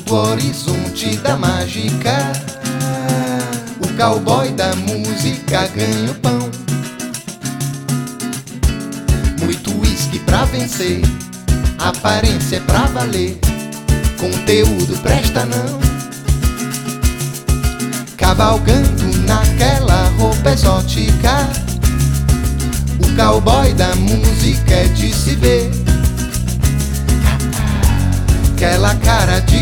no horizonte da mágica. O cowboy da música ganha o pão. Muito uísque pra vencer, aparência é pra valer, conteúdo presta não. Cavalgando naquela roupa exótica, o cowboy da música é de se ver. Aquela cara de